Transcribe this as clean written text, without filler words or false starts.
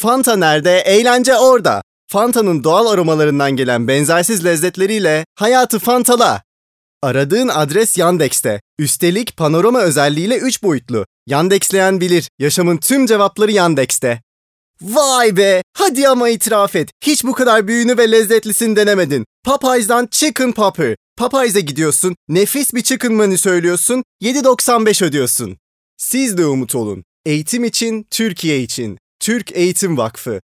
Fanta nerede? Eğlence orada. Fanta'nın doğal aromalarından gelen benzersiz lezzetleriyle hayatı Fantala. Aradığın adres Yandex'te. Üstelik panorama özelliğiyle 3 boyutlu. Yandex'leyen bilir. Yaşamın tüm cevapları Yandex'te. Vay be! Hadi ama itiraf et. Hiç bu kadar büyüğünü ve lezzetlisini denemedin. Popeyes'dan Chicken Popper. Popeyes'e gidiyorsun, nefis bir chicken menü söylüyorsun, 7,95 ödüyorsun. Siz de umut olun. Eğitim için, Türkiye için. Türk Eğitim Vakfı.